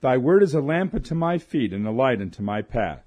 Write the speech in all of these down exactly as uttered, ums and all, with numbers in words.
Thy word is a lamp unto my feet and a light unto my path.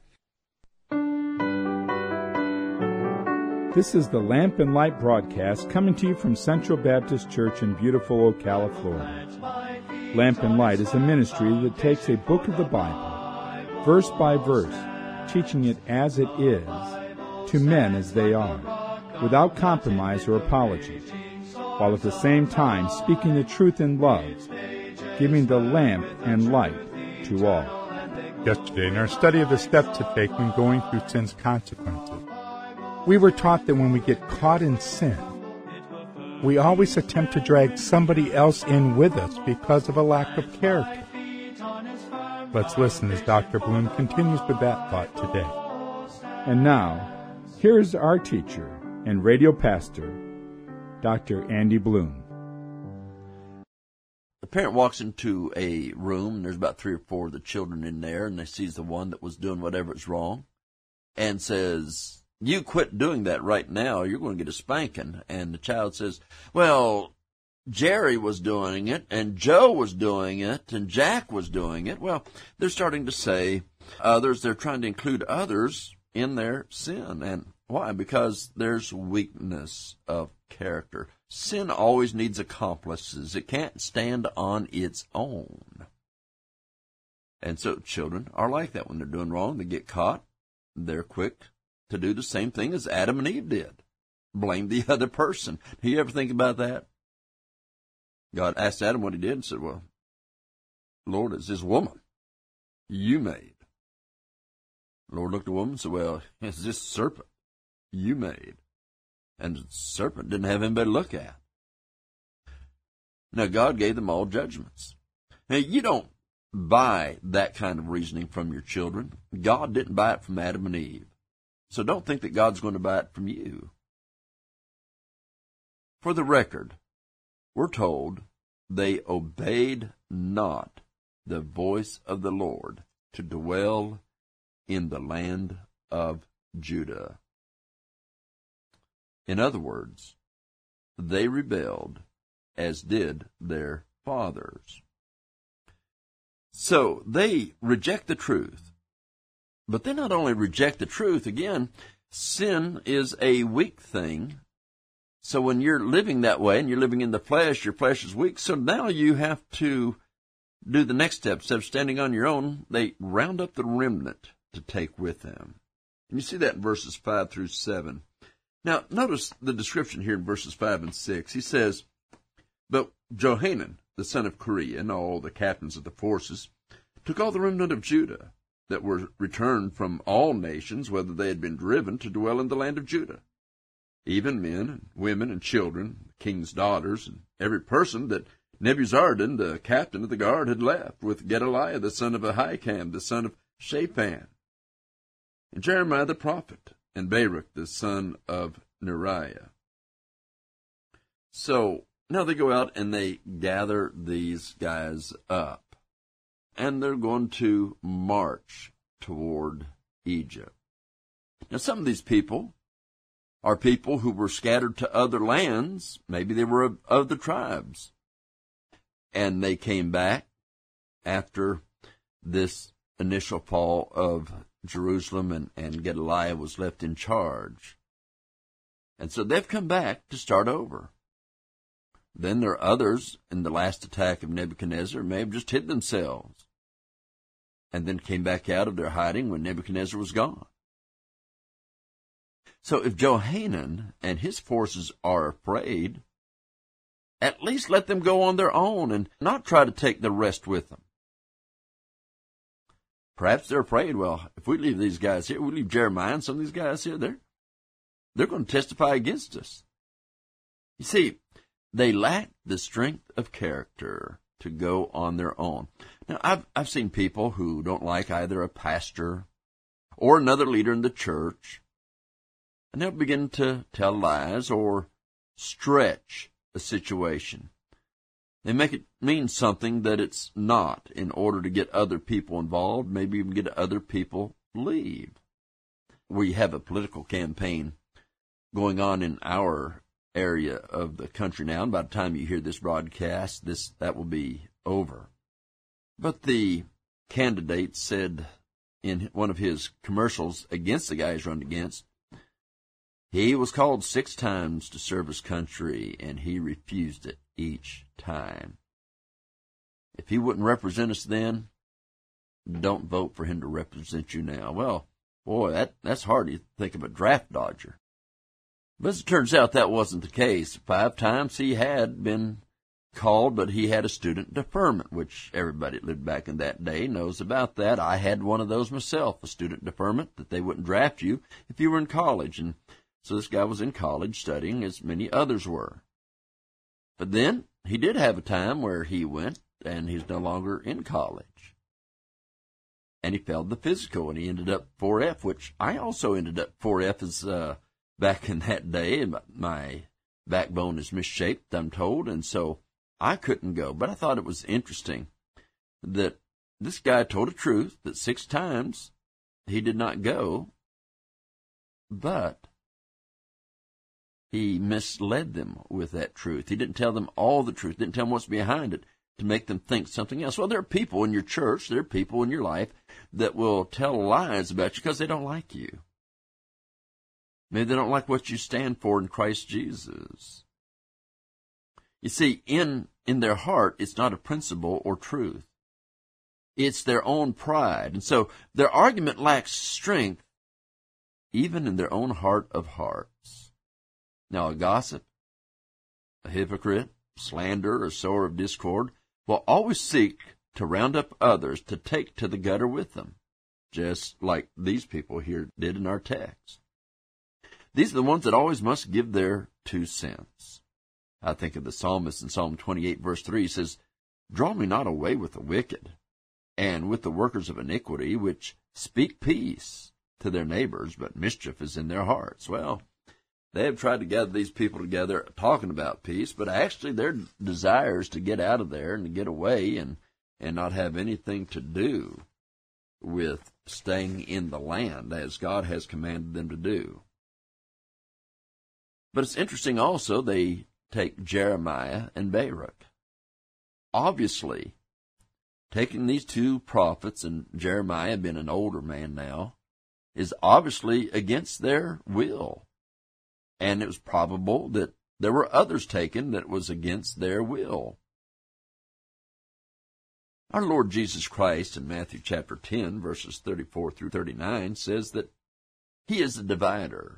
This is the Lamp and Light broadcast coming to you from Central Baptist Church in beautiful Ocala, Florida. Lamp and Light is a ministry that takes a book of the Bible, verse by verse, teaching it as it is, to men as they are, without compromise or apology, while at the same time speaking the truth in love, giving the lamp and light to all. Yesterday, in our study of the steps to take when going through sin's consequences, we were taught that when we get caught in sin, we always attempt to drag somebody else in with us because of a lack of character. Let's listen as Doctor Bloom continues with that thought today. And now, here is our teacher and radio pastor, Doctor Andy Bloom. The parent walks into a room, and there's about three or four of the children in there, and they sees the one that was doing whatever is wrong, and says, "You quit doing that right now, you're going to get a spanking." And the child says, "Well, Jerry was doing it, and Joe was doing it, and Jack was doing it." Well, they're starting to say others, they're trying to include others in their sin. And why? Because there's weakness of character. Sin always needs accomplices. It can't stand on its own. And so children are like that. When they're doing wrong, they get caught. They're quick to do the same thing as Adam and Eve did. Blame the other person. Do you ever think about that? God asked Adam what he did and said, "Well, Lord, it's this woman you made." The Lord looked at the woman and said, "Well, it's this serpent you made." And the serpent didn't have anybody to look at. Now, God gave them all judgments. Now, you don't buy that kind of reasoning from your children. God didn't buy it from Adam and Eve. So don't think that God's going to buy it from you. For the record, we're told they obeyed not the voice of the Lord to dwell in the land of Judah. In other words, they rebelled as did their fathers. So they reject the truth. But they not only reject the truth, again, sin is a weak thing. So when you're living that way and you're living in the flesh, your flesh is weak. So now you have to do the next step. Instead of standing on your own, they round up the remnant to take with them. And you see that in verses five through seven. Now, notice the description here in verses five and six. He says, "But Johanan, the son of Kareah, and all the captains of the forces, took all the remnant of Judah that were returned from all nations, whether they had been driven to dwell in the land of Judah, even men and women and children, the king's daughters, and every person that Nebuzaradan, the captain of the guard, had left, with Gedaliah, the son of Ahikam, the son of Shaphan, and Jeremiah the prophet, and Baruch, the son of Neriah." So now they go out and they gather these guys up, and they're going to march toward Egypt. Now, some of these people are people who were scattered to other lands. Maybe they were of other tribes, and they came back after this initial fall of Jerusalem, and, and Gedaliah was left in charge. And so they've come back to start over. Then there are others in the last attack of Nebuchadnezzar may have just hid themselves and then came back out of their hiding when Nebuchadnezzar was gone. So if Johanan and his forces are afraid, at least let them go on their own and not try to take the rest with them. Perhaps they're afraid, well, if we leave these guys here, we leave Jeremiah and some of these guys here, they're, they're going to testify against us. You see, they lack the strength of character to go on their own. Now, I've, I've seen people who don't like either a pastor or another leader in the church, and they'll begin to tell lies or stretch a situation. They make it mean something that it's not in order to get other people involved, maybe even get other people leave. We have a political campaign going on in our area of the country now, and by the time you hear this broadcast, this that will be over. But the candidate said in one of his commercials against the guy he's running against, he was called six times to serve his country, and he refused it each time. If he wouldn't represent us then, don't vote for him to represent you now. Well, boy, that, that's hard to think of a draft dodger. But as it turns out, that wasn't the case. Five times he had been called, but he had a student deferment, which everybody that lived back in that day knows about that. I had one of those myself, a student deferment, that they wouldn't draft you if you were in college. And so this guy was in college studying, as many others were. But then he did have a time where he went, and he's no longer in college. And he failed the physical, and he ended up four F, which I also ended up four F as uh, back in that day. And my backbone is misshaped, I'm told, and so I couldn't go. But I thought it was interesting that this guy told the truth, that six times he did not go, but he misled them with that truth. He didn't tell them all the truth, didn't tell them what's behind it to make them think something else. Well, there are people in your church, there are people in your life that will tell lies about you because they don't like you. Maybe they don't like what you stand for in Christ Jesus. You see, in, in their heart, it's not a principle or truth. It's their own pride. And so their argument lacks strength even in their own heart of hearts. Now, a gossip, a hypocrite, slanderer, a sower of discord will always seek to round up others to take to the gutter with them, just like these people here did in our text. These are the ones that always must give their two cents. I think of the psalmist in Psalm twenty-eight, verse three. He says, "Draw me not away with the wicked, and with the workers of iniquity, which speak peace to their neighbors, but mischief is in their hearts." Well, they have tried to gather these people together talking about peace, but actually their desire is to get out of there and to get away and, and not have anything to do with staying in the land as God has commanded them to do. But it's interesting also they take Jeremiah and Baruch. Obviously, taking these two prophets, and Jeremiah being an older man now, is obviously against their will. And it was probable that there were others taken that was against their will. Our Lord Jesus Christ in Matthew chapter ten, verses thirty-four through thirty-nine, says that He is a divider.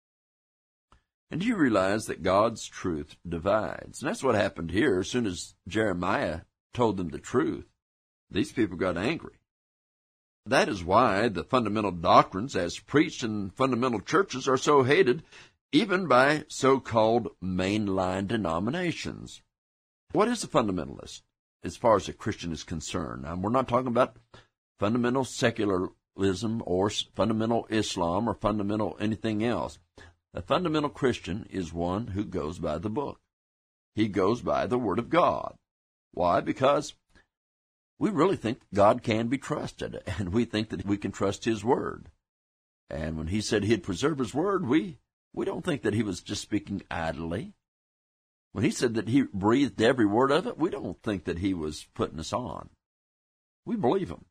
And do you realize that God's truth divides? And that's what happened here. As soon as Jeremiah told them the truth, these people got angry. That is why the fundamental doctrines as preached in fundamental churches are so hated, even by so-called mainline denominations. What is a fundamentalist as far as a Christian is concerned? Now, we're not talking about fundamental secularism or fundamental Islam or fundamental anything else. A fundamental Christian is one who goes by the book. He goes by the Word of God. Why? Because we really think God can be trusted, and we think that we can trust His Word. And when He said He'd preserve His Word, we We don't think that He was just speaking idly. When He said that He breathed every word of it, we don't think that He was putting us on. We believe Him.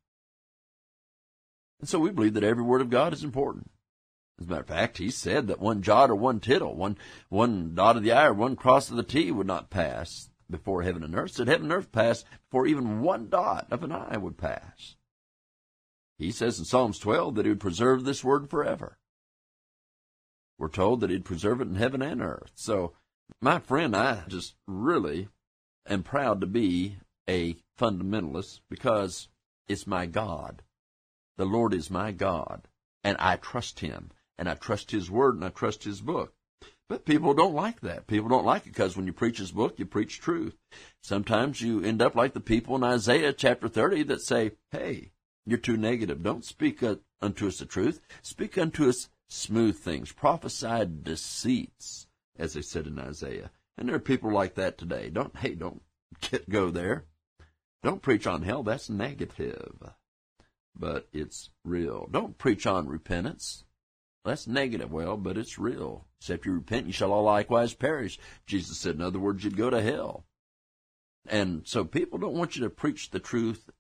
And so we believe that every word of God is important. As a matter of fact, He said that one jot or one tittle, one, one dot of the I or one cross of the T would not pass before heaven and earth. Said heaven and earth pass before even one dot of an I would pass. He says in Psalms twelve that He would preserve this word forever. We're told that He'd preserve it in heaven and earth. So, my friend, I just really am proud to be a fundamentalist because it's my God. The Lord is my God, and I trust Him, and I trust His Word, and I trust His book. But people don't like that. People don't like it because when you preach His book, you preach truth. Sometimes you end up like the people in Isaiah chapter thirty that say, "Hey, you're too negative. Don't speak unto us the truth. Speak unto us smooth things, prophesied deceits," as they said in Isaiah. And there are people like that today. Don't, hey, don't get, go there. Don't preach on hell. That's negative. But it's real. Don't preach on repentance. That's negative. Well, but it's real. Except you repent, you shall all likewise perish. Jesus said, in other words, you'd go to hell. And so people don't want you to preach the truth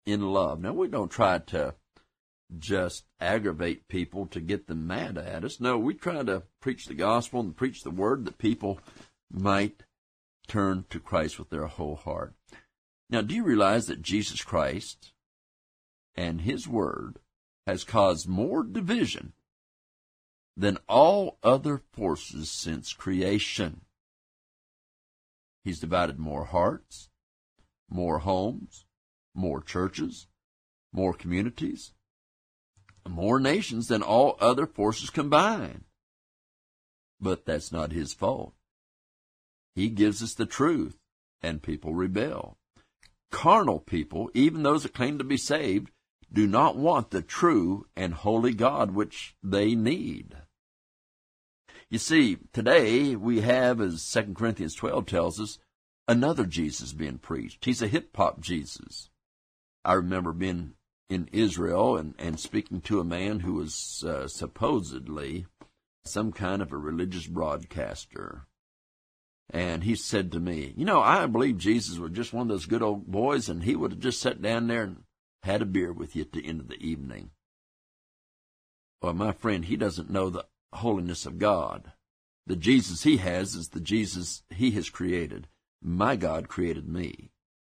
in love. Now, we don't try to just aggravate people to get them mad at us. No, we try to preach the gospel and preach the word that people might turn to Christ with their whole heart. Now, do you realize that Jesus Christ and his word has caused more division than all other forces since creation? He's divided more hearts, more homes, more churches, more communities, more nations than all other forces combined. But that's not his fault. He gives us the truth, and people rebel. Carnal people, even those that claim to be saved, do not want the true and holy God which they need. You see, today we have, as Second Corinthians twelve tells us, another Jesus being preached. He's a hip-hop Jesus. I remember being in Israel and, and speaking to a man who was uh, supposedly some kind of a religious broadcaster. And he said to me, you know, I believe Jesus was just one of those good old boys, and he would have just sat down there and had a beer with you at the end of the evening. Well, my friend, he doesn't know the holiness of God. The Jesus he has is the Jesus he has created. My God created me.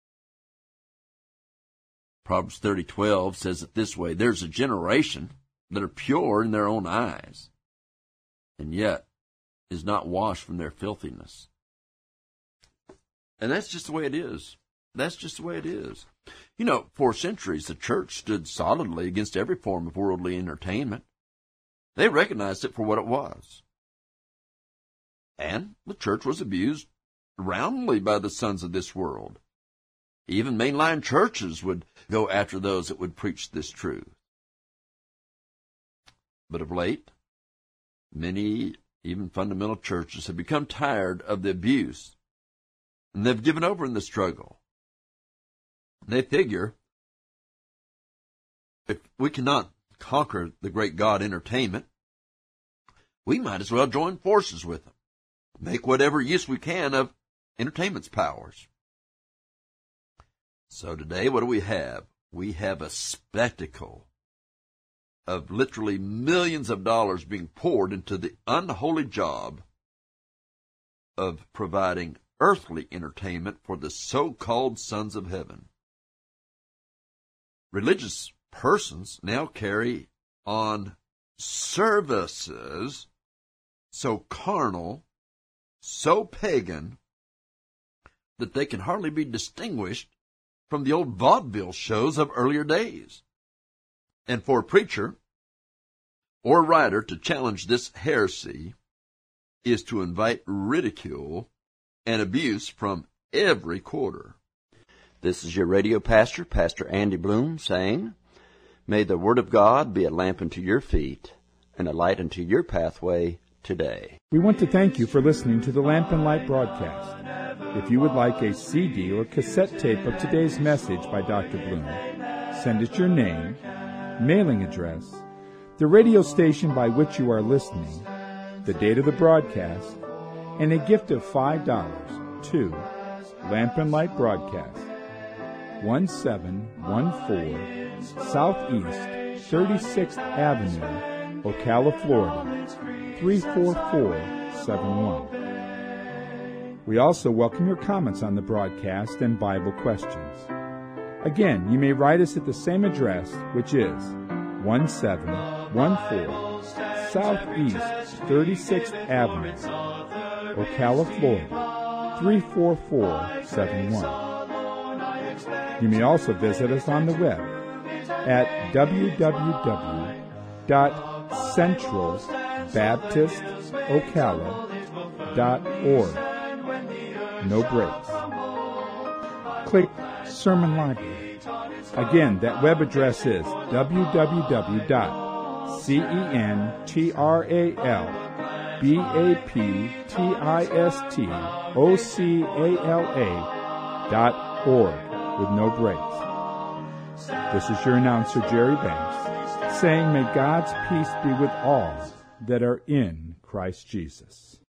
Proverbs thirty twelve says it this way, there's a generation that are pure in their own eyes, and yet is not washed from their filthiness. And that's just the way it is. That's just the way it is. You know, for centuries, the church stood solidly against every form of worldly entertainment. They recognized it for what it was. And the church was abused roundly by the sons of this world. Even mainline churches would go after those that would preach this truth. But of late, many, even fundamental churches, have become tired of the abuse, and they've given over in the struggle. They figure, if we cannot conquer the great God entertainment, we might as well join forces with them, make whatever use we can of entertainment's powers. So today, what do we have? We have a spectacle of literally millions of dollars being poured into the unholy job of providing earthly entertainment for the so-called sons of heaven. Religious persons now carry on services so carnal, so pagan, that they can hardly be distinguished from the old vaudeville shows of earlier days. And for a preacher or a writer to challenge this heresy is to invite ridicule and abuse from every quarter. This is your radio pastor, Pastor Andy Bloom, saying, may the Word of God be a lamp unto your feet and a light unto your pathway today. We want to thank you for listening to the Lamp and Light broadcast. If you would like a C D or cassette tape of today's message by Doctor Bloom, send us your name, mailing address, the radio station by which you are listening, the date of the broadcast, and a gift of five dollars to Lamp and Light Broadcast, one seven one four Southeast thirty-sixth Avenue, Ocala, Florida, three four four seven one. We also welcome your comments on the broadcast and Bible questions. Again, you may write us at the same address, which is one seven one four Southeast thirty-sixth Avenue, Ocala, Florida, three four four seven one. You may also visit us on the web at w w w dot central baptist ocala dot org. No breaks. Click Sermon Library. Again, that web address is w w w dot central baptist ocala dot org with no breaks. This is your announcer, Jerry Banks, saying may God's peace be with all that are in Christ Jesus.